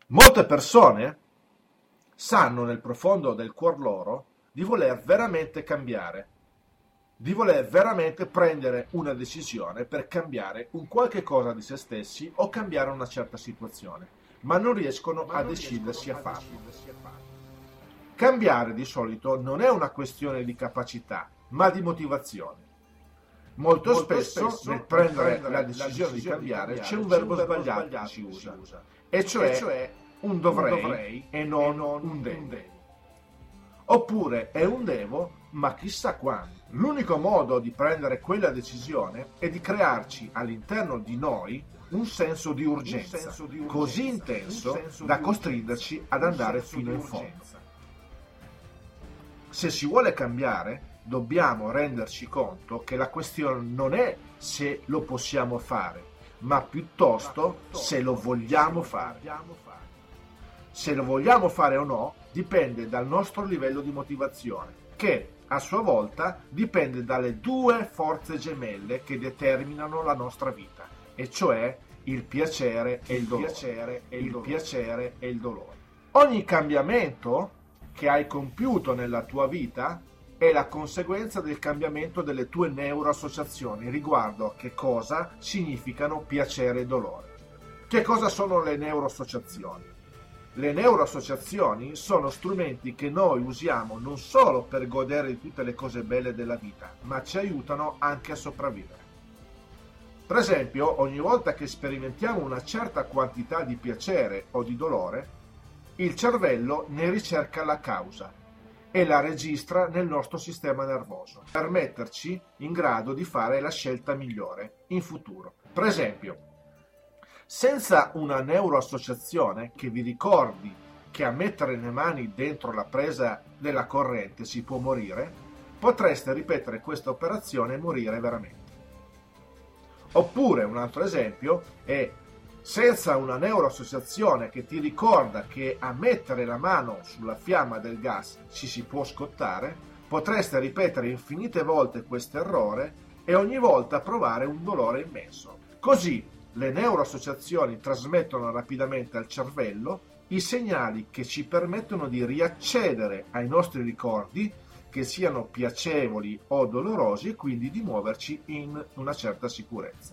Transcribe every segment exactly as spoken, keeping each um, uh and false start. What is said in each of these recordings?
Molte persone sanno nel profondo del cuor loro di voler veramente cambiare, di voler veramente prendere una decisione per cambiare un qualche cosa di se stessi o cambiare una certa situazione, ma non riescono a decidersi a farlo. Cambiare di solito non è una questione di capacità, ma di motivazione. Molto, Molto spesso, spesso nel prendere, prendere la decisione, la decisione di cambiare, di cambiare c'è un verbo, un verbo sbagliato, sbagliato che si usa, usa e cioè, e cioè un, dovrei un dovrei e non, e non un, devo. un devo. Oppure è un devo, ma chissà quando. L'unico modo di prendere quella decisione è di crearci all'interno di noi un senso di urgenza, senso di urgenza così intenso da costringerci ad andare fino in fondo. Se si vuole cambiare, dobbiamo renderci conto che la questione non è se lo possiamo fare, ma piuttosto se lo vogliamo fare. Se lo vogliamo fare o no dipende dal nostro livello di motivazione, che a sua volta dipende dalle due forze gemelle che determinano la nostra vita, e cioè il piacere e il dolore. Il piacere e il dolore. Ogni cambiamento che hai compiuto nella tua vita è la conseguenza del cambiamento delle tue neuroassociazioni riguardo a che cosa significano piacere e dolore. Che cosa sono le neuroassociazioni? Le neuroassociazioni sono strumenti che noi usiamo non solo per godere di tutte le cose belle della vita, ma ci aiutano anche a sopravvivere. Per esempio, ogni volta che sperimentiamo una certa quantità di piacere o di dolore, il cervello ne ricerca la causa e la registra nel nostro sistema nervoso per metterci in grado di fare la scelta migliore in futuro. Per esempio, senza una neuroassociazione che vi ricordi che a mettere le mani dentro la presa della corrente si può morire, potreste ripetere questa operazione e morire veramente. Oppure un altro esempio è: senza una neuroassociazione che ti ricorda che a mettere la mano sulla fiamma del gas ci si può scottare, potreste ripetere infinite volte questo errore e ogni volta provare un dolore immenso. Così le neuroassociazioni trasmettono rapidamente al cervello i segnali che ci permettono di riaccedere ai nostri ricordi, che siano piacevoli o dolorosi, e quindi di muoverci in una certa sicurezza.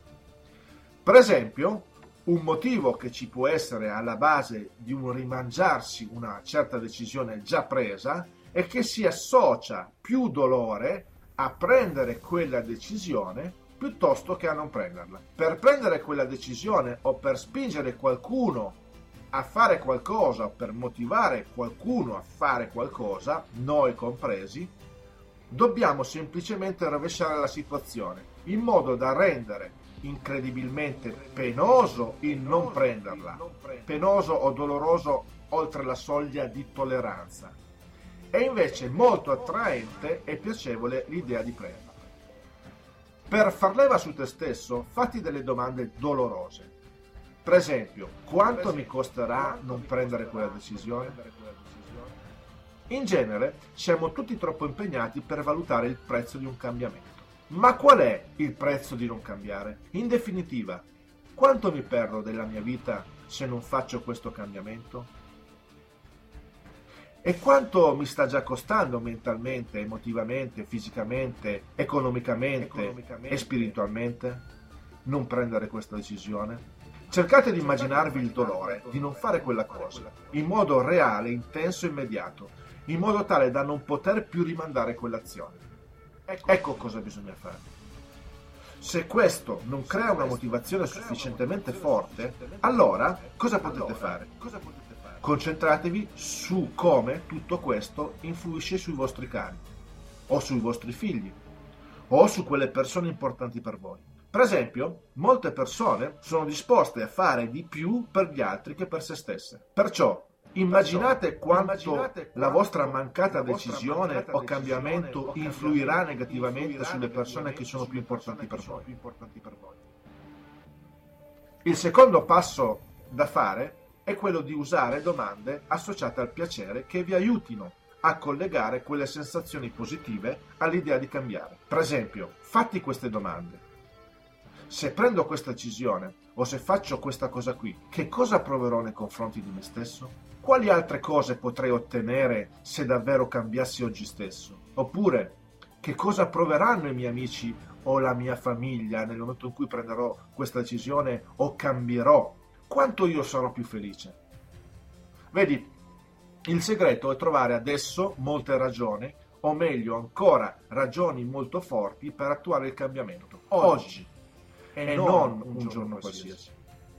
Per esempio, un motivo che ci può essere alla base di un rimangiarsi una certa decisione già presa è che si associa più dolore a prendere quella decisione piuttosto che a non prenderla. Per prendere quella decisione o per spingere qualcuno a fare qualcosa o per motivare qualcuno a fare qualcosa, noi compresi, dobbiamo semplicemente rovesciare la situazione in modo da rendere incredibilmente penoso il non prenderla, penoso o doloroso oltre la soglia di tolleranza, e invece molto attraente e piacevole l'idea di prenderla. Per far leva su te stesso, fatti delle domande dolorose. Per esempio, quanto mi costerà non prendere quella decisione? In genere siamo tutti troppo impegnati per valutare il prezzo di un cambiamento. Ma qual è il prezzo di non cambiare? In definitiva, quanto mi perdo della mia vita se non faccio questo cambiamento? E quanto mi sta già costando mentalmente, emotivamente, fisicamente, economicamente, economicamente e spiritualmente non prendere questa decisione? Cercate di immaginarvi il dolore di non fare quella cosa, in modo reale, intenso e immediato, in modo tale da non poter più rimandare quell'azione. Ecco cosa bisogna fare. Se questo non crea una motivazione sufficientemente forte, allora cosa potete fare? Concentratevi su come tutto questo influisce sui vostri cari, o sui vostri figli, o su quelle persone importanti per voi. Per esempio, molte persone sono disposte a fare di più per gli altri che per se stesse. Perciò, immaginate quanto immaginate la vostra mancata la vostra decisione mancata o cambiamento decisione influirà negativamente influirà sulle persone che sono più importanti per voi. Il secondo passo da fare è quello di usare domande associate al piacere che vi aiutino a collegare quelle sensazioni positive all'idea di cambiare. Per esempio, fatti queste domande. Se prendo questa decisione o se faccio questa cosa qui, che cosa proverò nei confronti di me stesso? Quali altre cose potrei ottenere se davvero cambiassi oggi stesso? Oppure, che cosa proveranno i miei amici o la mia famiglia nel momento in cui prenderò questa decisione o cambierò? Quanto io sarò più felice? Vedi, il segreto è trovare adesso molte ragioni, o meglio ancora ragioni molto forti per attuare il cambiamento. Oggi. E non un giorno qualsiasi.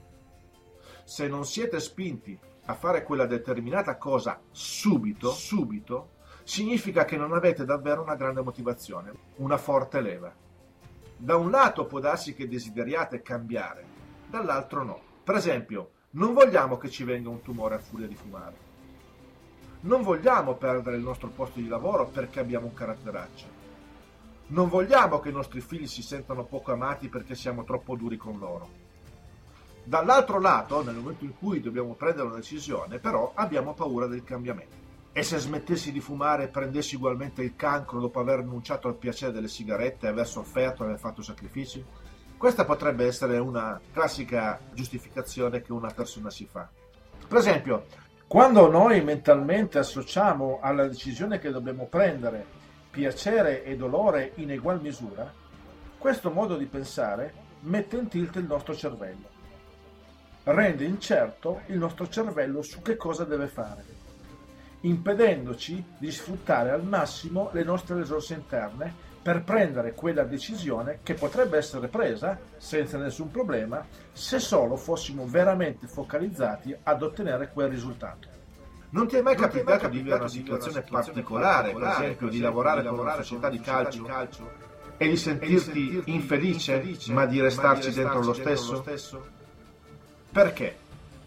Se non siete spinti a fare quella determinata cosa subito, subito, significa che non avete davvero una grande motivazione, una forte leva. Da un lato può darsi che desideriate cambiare, dall'altro no. Per esempio, non vogliamo che ci venga un tumore a furia di fumare. Non vogliamo perdere il nostro posto di lavoro perché abbiamo un caratteraccio. Non vogliamo che i nostri figli si sentano poco amati perché siamo troppo duri con loro. Dall'altro lato, nel momento in cui dobbiamo prendere una decisione, però abbiamo paura del cambiamento. E se smettessi di fumare e prendessi ugualmente il cancro dopo aver rinunciato al piacere delle sigarette, aver sofferto e aver fatto sacrifici? Questa potrebbe essere una classica giustificazione che una persona si fa. Per esempio, quando noi mentalmente associamo alla decisione che dobbiamo prendere piacere e dolore in egual misura, questo modo di pensare mette in tilt il nostro cervello, rende incerto il nostro cervello su che cosa deve fare, impedendoci di sfruttare al massimo le nostre risorse interne per prendere quella decisione che potrebbe essere presa senza nessun problema se solo fossimo veramente focalizzati ad ottenere quel risultato. Non ti è mai Non capitato ti è mai di vivere una capitato di situazione vivere una situazione particolare, per particolare, esempio per di esempio, lavorare di con una lavorare società di con una calcio, società di calcio e di sentirti, sentirti infelice, infelice, ma di ma restarci di dentro lo restarci stesso? dentro lo stesso? Perché?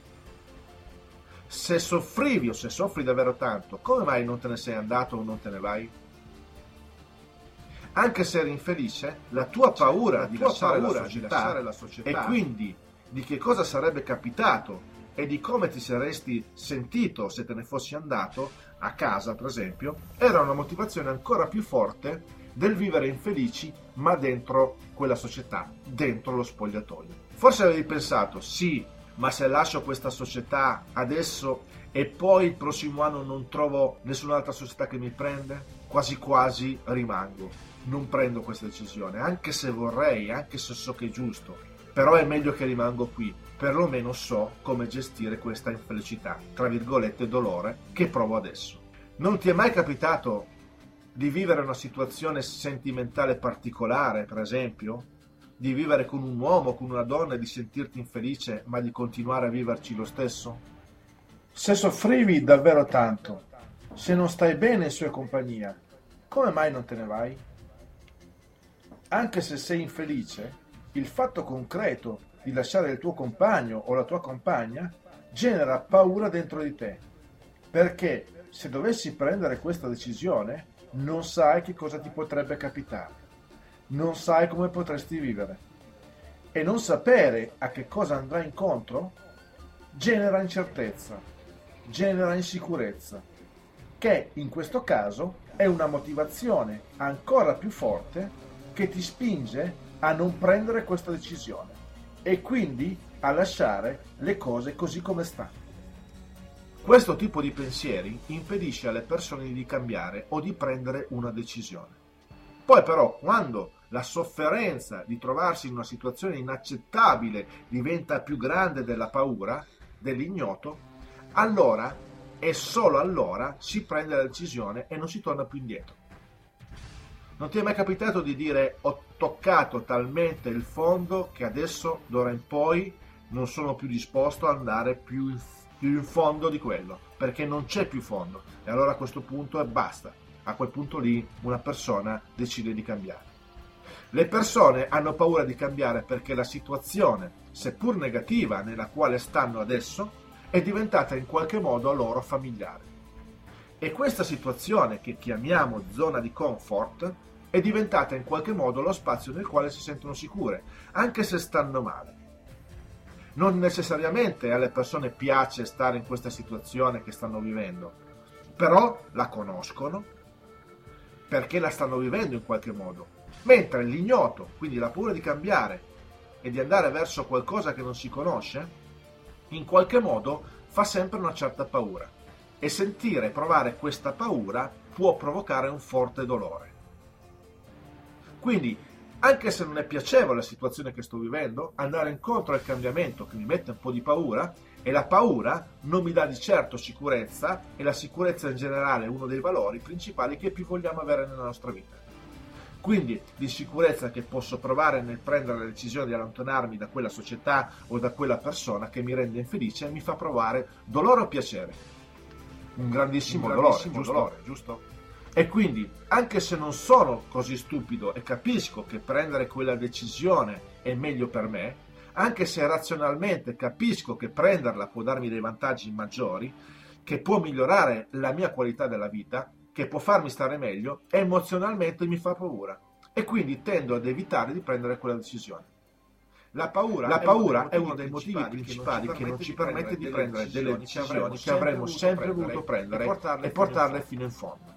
Se soffrivi o se soffri davvero tanto, come mai non te ne sei andato o non te ne vai? Anche se eri infelice, la tua paura, la di, tua lasciare paura la di società, lasciare la società e quindi di che cosa sarebbe capitato e di come ti saresti sentito se te ne fossi andato a casa, per esempio, era una motivazione ancora più forte del vivere infelici ma dentro quella società, dentro lo spogliatoio. Forse avevi pensato, sì, ma se lascio questa società adesso e poi il prossimo anno non trovo nessun'altra società che mi prende, quasi quasi rimango, non prendo questa decisione, anche se vorrei, anche se so che è giusto, però è meglio che rimango qui, perlomeno so come gestire questa infelicità, tra virgolette dolore, che provo adesso. Non ti è mai capitato di vivere una situazione sentimentale particolare, per esempio? Di vivere con un uomo, con una donna e di sentirti infelice, ma di continuare a viverci lo stesso? Se soffrivi davvero tanto, se non stai bene in sua compagnia, come mai non te ne vai? Anche se sei infelice, il fatto concreto di lasciare il tuo compagno o la tua compagna genera paura dentro di te, perché se dovessi prendere questa decisione non sai che cosa ti potrebbe capitare, non sai come potresti vivere, e non sapere a che cosa andrai incontro genera incertezza, genera insicurezza, che in questo caso è una motivazione ancora più forte che ti spinge a non prendere questa decisione e quindi a lasciare le cose così come stanno. Questo tipo di pensieri impedisce alle persone di cambiare o di prendere una decisione. Poi però, quando la sofferenza di trovarsi in una situazione inaccettabile diventa più grande della paura, dell'ignoto, allora e solo allora si prende la decisione e non si torna più indietro. Non ti è mai capitato di dire ho toccato talmente il fondo che adesso d'ora in poi non sono più disposto ad andare più in, più in fondo di quello, perché non c'è più fondo, e allora a questo punto è basta. A quel punto lì una persona decide di cambiare. Le persone hanno paura di cambiare perché la situazione, seppur negativa, nella quale stanno adesso, è diventata in qualche modo a loro familiare. E questa situazione, che chiamiamo zona di comfort, è diventata in qualche modo lo spazio nel quale si sentono sicure, anche se stanno male. Non necessariamente alle persone piace stare in questa situazione che stanno vivendo, però la conoscono perché la stanno vivendo in qualche modo. Mentre l'ignoto, quindi la paura di cambiare, e di andare verso qualcosa che non si conosce, in qualche modo fa sempre una certa paura. E sentire e provare questa paura può provocare un forte dolore. Quindi, anche se non è piacevole la situazione che sto vivendo, andare incontro al cambiamento che mi mette un po' di paura, e la paura non mi dà di certo sicurezza, e la sicurezza in generale è uno dei valori principali che più vogliamo avere nella nostra vita. Quindi di sicurezza che posso provare nel prendere la decisione di allontanarmi da quella società o da quella persona che mi rende infelice, mi fa provare dolore o piacere. Un grandissimo, un grandissimo dolore, dolore, giusto? giusto? E quindi, anche se non sono così stupido e capisco che prendere quella decisione è meglio per me, anche se razionalmente capisco che prenderla può darmi dei vantaggi maggiori, che può migliorare la mia qualità della vita, che può farmi stare meglio, emozionalmente mi fa paura. E quindi tendo ad evitare di prendere quella decisione. La paura, la paura è uno dei motivi principali che non ci permette di prendere delle decisioni che avremmo sempre voluto prendere e portarle fino in fondo.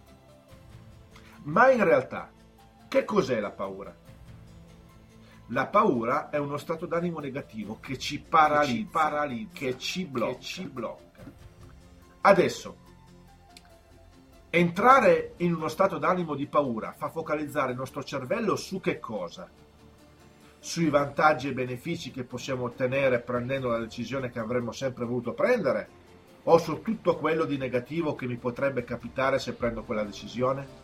Ma in realtà, che cos'è la paura? La paura è uno stato d'animo negativo che ci paralizza, che ci, paralizza, che ci blocca. Che ci blocca. Adesso, entrare in uno stato d'animo di paura fa focalizzare il nostro cervello su che cosa? Sui vantaggi e benefici che possiamo ottenere prendendo la decisione che avremmo sempre voluto prendere? O su tutto quello di negativo che mi potrebbe capitare se prendo quella decisione?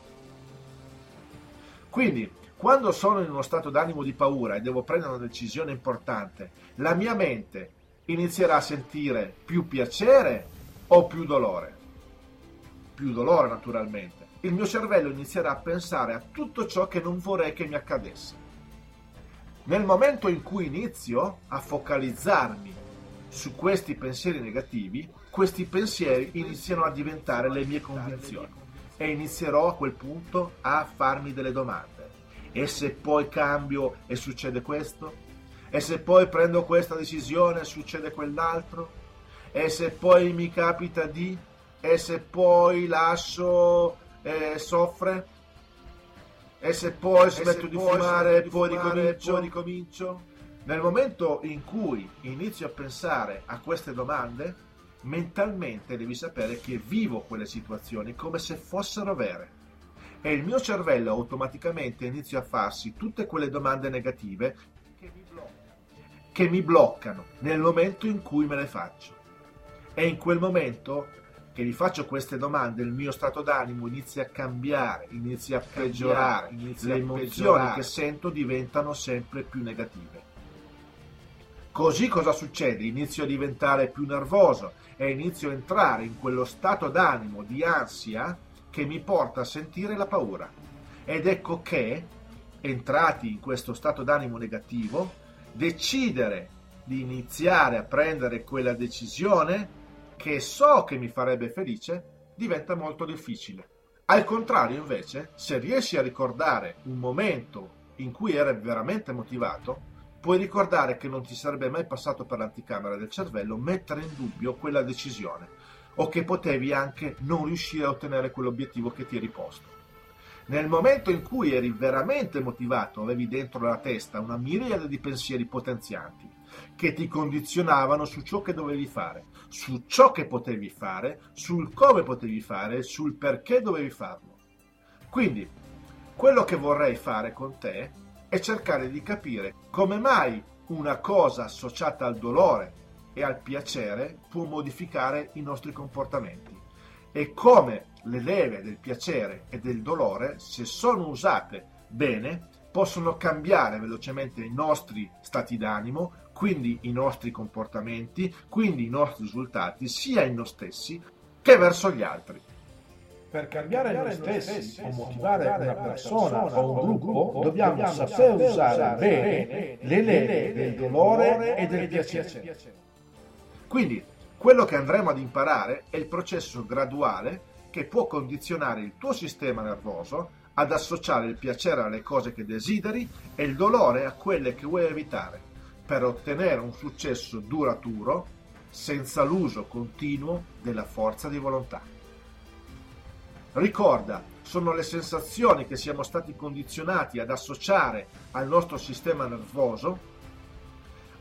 Quindi, quando sono in uno stato d'animo di paura e devo prendere una decisione importante, la mia mente inizierà a sentire più piacere o più dolore? Più dolore, naturalmente. Il mio cervello inizierà a pensare a tutto ciò che non vorrei che mi accadesse. Nel momento in cui inizio a focalizzarmi su questi pensieri negativi, questi pensieri iniziano a diventare le mie convinzioni. E inizierò a quel punto a farmi delle domande. E se poi cambio e succede questo? E se poi prendo questa decisione e succede quell'altro? E se poi mi capita di? E se poi lascio e soffre? E se poi smetto di fumare e poi ricomincio, ricomincio? Nel momento in cui inizio a pensare a queste domande, mentalmente devi sapere che vivo quelle situazioni come se fossero vere. E il mio cervello automaticamente inizia a farsi tutte quelle domande negative che mi bloccano, che mi bloccano nel momento in cui me le faccio. E in quel momento che mi faccio queste domande, il mio stato d'animo inizia a cambiare, inizia a peggiorare, inizia le emozioni che sento diventano sempre più negative. Così cosa succede? Inizio a diventare più nervoso e inizio a entrare in quello stato d'animo di ansia che mi porta a sentire la paura. Ed ecco che, entrati in questo stato d'animo negativo, decidere di iniziare a prendere quella decisione che so che mi farebbe felice diventa molto difficile. Al contrario, invece, se riesci a ricordare un momento in cui eri veramente motivato, puoi ricordare che non ti sarebbe mai passato per l'anticamera del cervello mettere in dubbio quella decisione, o che potevi anche non riuscire a ottenere quell'obiettivo che ti eri posto. Nel momento in cui eri veramente motivato, avevi dentro la testa una miriade di pensieri potenzianti che ti condizionavano su ciò che dovevi fare, su ciò che potevi fare, sul come potevi fare, sul perché dovevi farlo. Quindi, quello che vorrei fare con te è cercare di capire come mai una cosa associata al dolore e al piacere può modificare i nostri comportamenti e come le leve del piacere e del dolore, se sono usate bene, possono cambiare velocemente i nostri stati d'animo, quindi i nostri comportamenti, quindi i nostri risultati, sia in noi stessi che verso gli altri. Per cambiare noi stessi o motivare una persona o un gruppo, dobbiamo saper usare bene le leve del dolore e del piacere. Quindi, quello che andremo ad imparare è il processo graduale che può condizionare il tuo sistema nervoso ad associare il piacere alle cose che desideri e il dolore a quelle che vuoi evitare, per ottenere un successo duraturo senza l'uso continuo della forza di volontà. Ricorda, sono le sensazioni che siamo stati condizionati ad associare al nostro sistema nervoso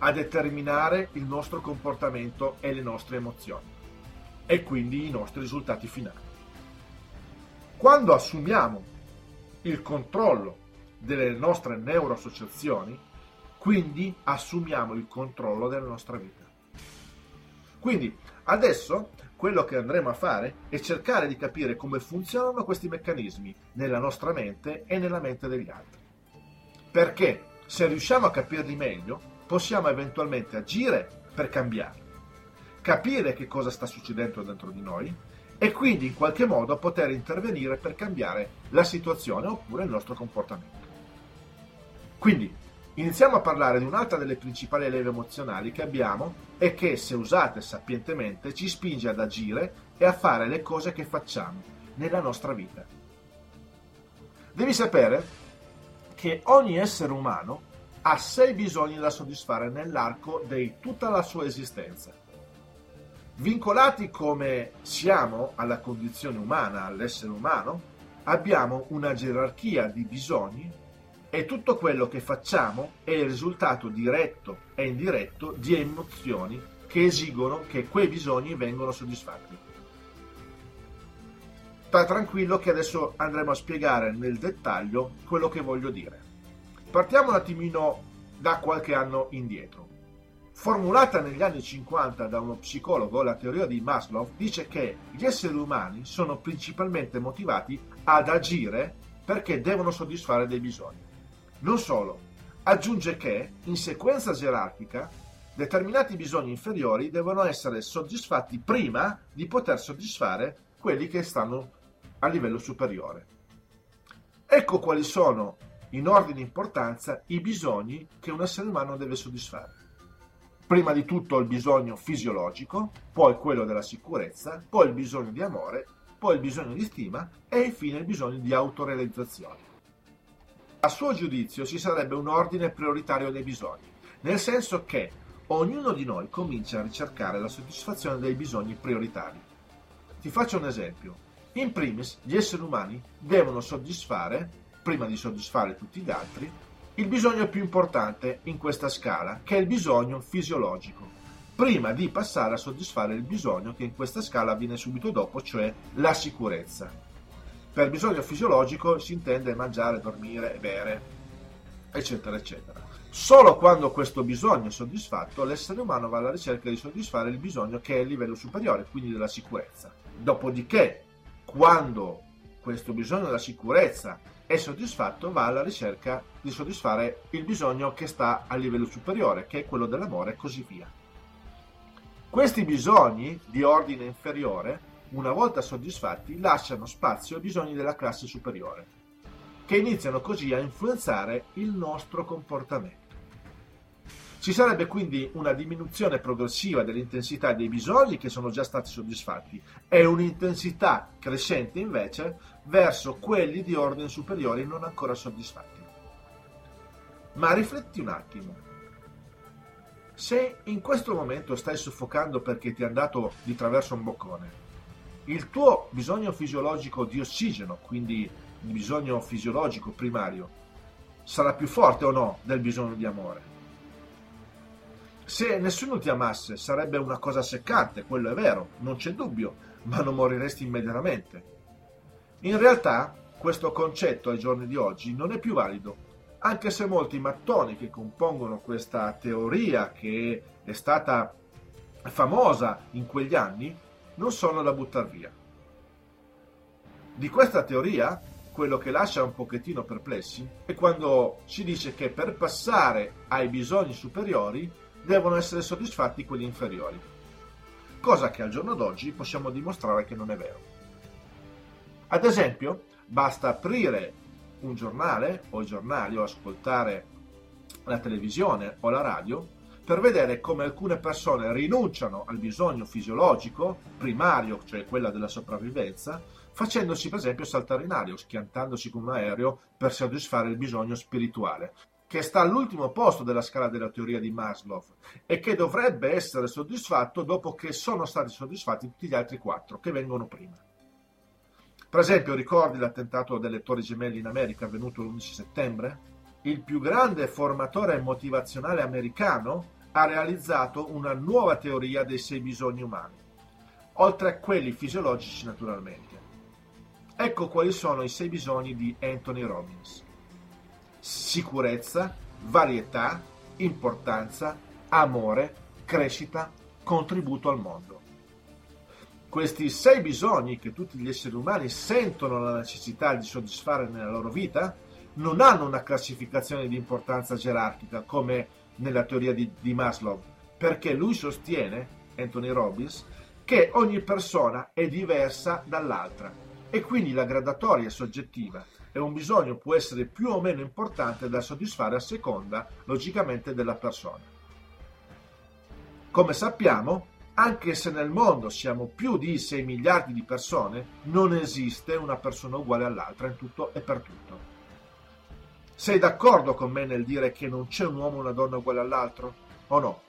a determinare il nostro comportamento e le nostre emozioni e quindi i nostri risultati finali. Quando assumiamo il controllo delle nostre neuroassociazioni, quindi assumiamo il controllo della nostra vita. Quindi adesso quello che andremo a fare è cercare di capire come funzionano questi meccanismi nella nostra mente e nella mente degli altri. Perché se riusciamo a capirli meglio, possiamo eventualmente agire per cambiarli, capire che cosa sta succedendo dentro di noi e quindi in qualche modo poter intervenire per cambiare la situazione oppure il nostro comportamento. Quindi iniziamo a parlare di un'altra delle principali leve emozionali che abbiamo e che, se usate sapientemente, ci spinge ad agire e a fare le cose che facciamo nella nostra vita. Devi sapere che ogni essere umano ha sei bisogni da soddisfare nell'arco di tutta la sua esistenza. Vincolati come siamo alla condizione umana, all'essere umano, abbiamo una gerarchia di bisogni e tutto quello che facciamo è il risultato diretto e indiretto di emozioni che esigono che quei bisogni vengano soddisfatti. Sta tranquillo che adesso andremo a spiegare nel dettaglio quello che voglio dire. Partiamo un attimino da qualche anno indietro. Formulata negli anni cinquanta da uno psicologo, la teoria di Maslow dice che gli esseri umani sono principalmente motivati ad agire perché devono soddisfare dei bisogni. Non solo, aggiunge che, in sequenza gerarchica, determinati bisogni inferiori devono essere soddisfatti prima di poter soddisfare quelli che stanno a livello superiore. Ecco quali sono, in ordine di importanza, i bisogni che un essere umano deve soddisfare. Prima di tutto il bisogno fisiologico, poi quello della sicurezza, poi il bisogno di amore, poi il bisogno di stima e infine il bisogno di autorealizzazione. A suo giudizio ci sarebbe un ordine prioritario dei bisogni, nel senso che ognuno di noi comincia a ricercare la soddisfazione dei bisogni prioritari. Ti faccio un esempio. In primis, gli esseri umani devono soddisfare, prima di soddisfare tutti gli altri, il bisogno più importante in questa scala, che è il bisogno fisiologico, prima di passare a soddisfare il bisogno che in questa scala viene subito dopo, cioè la sicurezza. Per bisogno fisiologico si intende mangiare, dormire, bere, eccetera, eccetera. Solo quando questo bisogno è soddisfatto, l'essere umano va alla ricerca di soddisfare il bisogno che è il livello superiore, quindi della sicurezza. Dopodiché, quando questo bisogno della sicurezza è soddisfatto, va alla ricerca di soddisfare il bisogno che sta a livello superiore, che è quello dell'amore e così via. Questi bisogni di ordine inferiore, una volta soddisfatti, lasciano spazio ai bisogni della classe superiore, che iniziano così a influenzare il nostro comportamento. Ci sarebbe quindi una diminuzione progressiva dell'intensità dei bisogni che sono già stati soddisfatti e un'intensità crescente invece verso quelli di ordine superiore non ancora soddisfatti. Ma rifletti un attimo. Se in questo momento stai soffocando perché ti è andato di traverso un boccone, il tuo bisogno fisiologico di ossigeno, quindi il bisogno fisiologico primario, sarà più forte o no del bisogno di amore? Se nessuno ti amasse sarebbe una cosa seccante, quello è vero, non c'è dubbio, ma non moriresti immediatamente. In realtà questo concetto ai giorni di oggi non è più valido, anche se molti mattoni che compongono questa teoria che è stata famosa in quegli anni non sono da buttare via. Di questa teoria, quello che lascia un pochettino perplessi è quando si dice che per passare ai bisogni superiori devono essere soddisfatti quelli inferiori, cosa che al giorno d'oggi possiamo dimostrare che non è vero. Ad esempio, basta aprire un giornale o i giornali o ascoltare la televisione o la radio per vedere come alcune persone rinunciano al bisogno fisiologico primario, cioè quella della sopravvivenza, facendosi per esempio saltare in aria o schiantandosi con un aereo per soddisfare il bisogno spirituale, che sta all'ultimo posto della scala della teoria di Maslow e che dovrebbe essere soddisfatto dopo che sono stati soddisfatti tutti gli altri quattro che vengono prima. Per esempio, ricordi l'attentato delle Torri Gemelle in America avvenuto l'undici settembre? Il più grande formatore motivazionale americano ha realizzato una nuova teoria dei sei bisogni umani, oltre a quelli fisiologici naturalmente. Ecco quali sono i sei bisogni di Anthony Robbins: sicurezza, varietà, importanza, amore, crescita, contributo al mondo. Questi sei bisogni che tutti gli esseri umani sentono la necessità di soddisfare nella loro vita non hanno una classificazione di importanza gerarchica come nella teoria di, di Maslow, perché lui sostiene, Anthony Robbins, che ogni persona è diversa dall'altra e quindi la gradatoria è soggettiva e un bisogno può essere più o meno importante da soddisfare a seconda, logicamente, della persona. Come sappiamo, anche se nel mondo siamo più di sei miliardi di persone, non esiste una persona uguale all'altra in tutto e per tutto. Sei d'accordo con me nel dire che non c'è un uomo o una donna uguale all'altro, o no?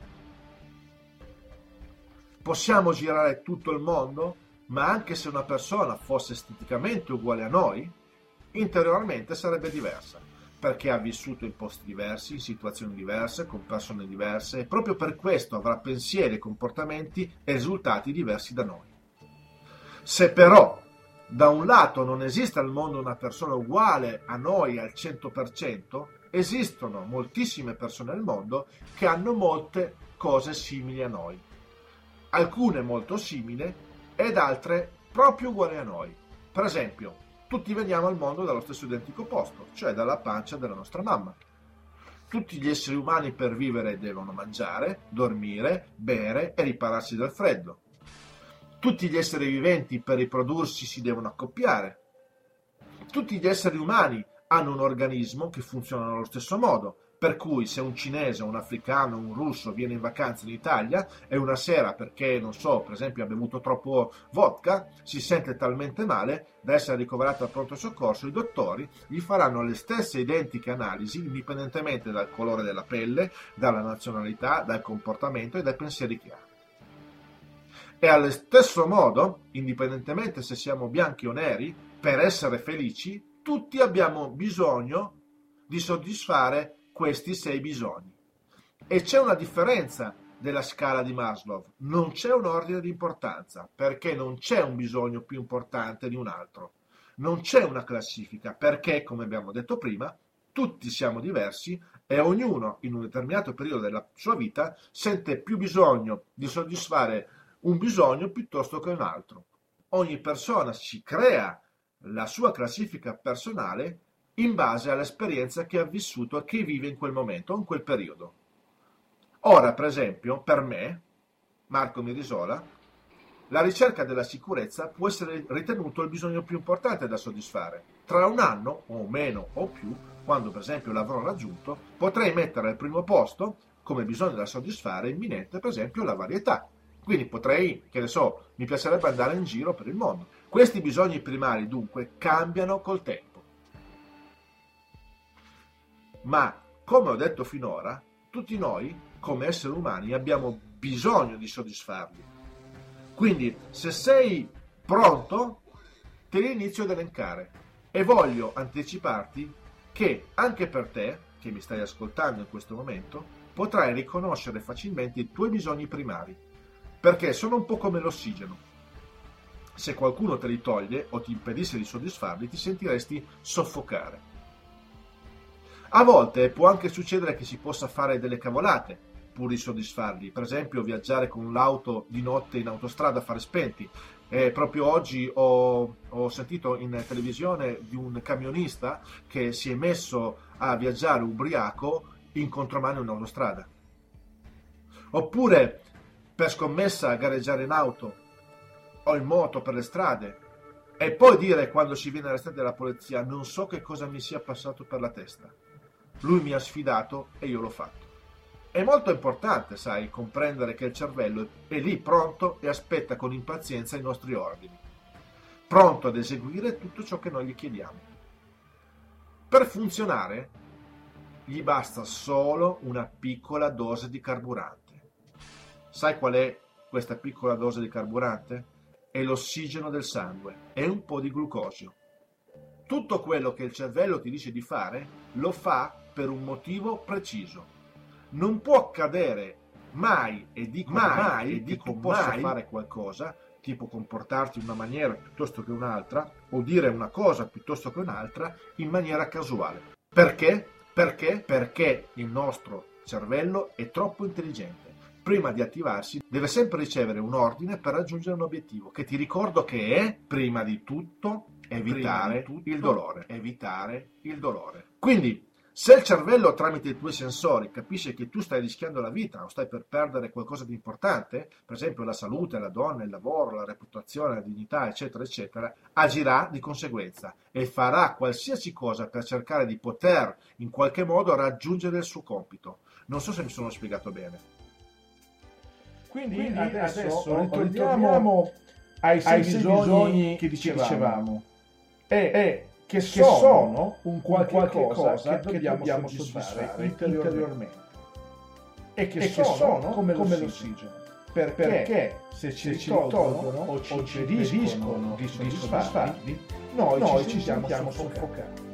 Possiamo girare tutto il mondo, ma anche se una persona fosse esteticamente uguale a noi, interiormente sarebbe diversa, perché ha vissuto in posti diversi, in situazioni diverse, con persone diverse, e proprio per questo avrà pensieri, comportamenti e risultati diversi da noi. Se però da un lato non esiste al mondo una persona uguale a noi al cento per cento, esistono moltissime persone al mondo che hanno molte cose simili a noi, alcune molto simili ed altre proprio uguali a noi. Per esempio, tutti veniamo al mondo dallo stesso identico posto, cioè dalla pancia della nostra mamma. Tutti gli esseri umani per vivere devono mangiare, dormire, bere e ripararsi dal freddo. Tutti gli esseri viventi per riprodursi si devono accoppiare. Tutti gli esseri umani hanno un organismo che funziona allo stesso modo, per cui se un cinese, un africano, un russo viene in vacanza in Italia e una sera, perché, non so, per esempio ha bevuto troppo vodka, si sente talmente male da essere ricoverato al pronto soccorso, i dottori gli faranno le stesse identiche analisi indipendentemente dal colore della pelle, dalla nazionalità, dal comportamento e dai pensieri che ha. E allo stesso modo, indipendentemente se siamo bianchi o neri, per essere felici, tutti abbiamo bisogno di soddisfare questi sei bisogni. E c'è una differenza della scala di Maslow, non c'è un ordine di importanza, perché non c'è un bisogno più importante di un altro. Non c'è una classifica, perché, come abbiamo detto prima, tutti siamo diversi e ognuno in un determinato periodo della sua vita sente più bisogno di soddisfare un bisogno piuttosto che un altro. Ogni persona si crea la sua classifica personale in base all'esperienza che ha vissuto e che vive in quel momento o in quel periodo. Ora, per esempio, per me, Marco Mirisola, la ricerca della sicurezza può essere ritenuto il bisogno più importante da soddisfare. Tra un anno, o meno o più, quando per esempio l'avrò raggiunto, potrei mettere al primo posto, come bisogno da soddisfare imminente, per esempio la varietà. Quindi potrei, che ne so, mi piacerebbe andare in giro per il mondo. Questi bisogni primari, dunque, cambiano col tempo. Ma, come ho detto finora, tutti noi, come esseri umani, abbiamo bisogno di soddisfarli. Quindi, se sei pronto, te li inizio ad elencare e voglio anticiparti che anche per te, che mi stai ascoltando in questo momento, potrai riconoscere facilmente i tuoi bisogni primari, perché sono un po' come l'ossigeno. Se qualcuno te li toglie o ti impedisse di soddisfarli, ti sentiresti soffocare. A volte può anche succedere che si possa fare delle cavolate pur di soddisfarli, per esempio viaggiare con l'auto di notte in autostrada a fare spenti. E proprio oggi ho, ho sentito in televisione di un camionista che si è messo a viaggiare ubriaco in contromano in autostrada. Oppure per scommessa gareggiare in auto o in moto per le strade e poi dire quando si viene arrestati dalla polizia: non so che cosa mi sia passato per la testa, lui mi ha sfidato e io l'ho fatto. È molto importante, sai, comprendere che il cervello è lì pronto e aspetta con impazienza i nostri ordini, pronto ad eseguire tutto ciò che noi gli chiediamo. Per funzionare gli basta solo una piccola dose di carburante. Sai qual è questa piccola dose di carburante? È l'ossigeno del sangue, è un po' di glucosio. Tutto quello che il cervello ti dice di fare lo fa per un motivo preciso. Non può accadere mai, e dico mai, mai e dico possa mai fare qualcosa, tipo comportarti in una maniera piuttosto che un'altra, o dire una cosa piuttosto che un'altra, in maniera casuale. Perché? Perché? Perché il nostro cervello è troppo intelligente. Prima di attivarsi deve sempre ricevere un ordine per raggiungere un obiettivo, che ti ricordo che è, prima di tutto, evitare di tutto, il dolore. Evitare il dolore. Quindi, se il cervello tramite i tuoi sensori capisce che tu stai rischiando la vita o stai per perdere qualcosa di importante, per esempio la salute, la donna, il lavoro, la reputazione, la dignità, eccetera, eccetera, agirà di conseguenza e farà qualsiasi cosa per cercare di poter in qualche modo raggiungere il suo compito. Non so se mi sono spiegato bene. Quindi, Quindi adesso, adesso ritorniamo ai sei, ai sei bisogni, bisogni che dicevamo. E, e che sono, che sono un qualche, qualche cosa, cosa che dobbiamo, dobbiamo soddisfare interiormente. interiormente e che, e che sono come, come l'ossigeno, perché, perché se ci, se ci tolgono o ci impediscono di soddisfarli, noi, noi ci sentiamo soffocati.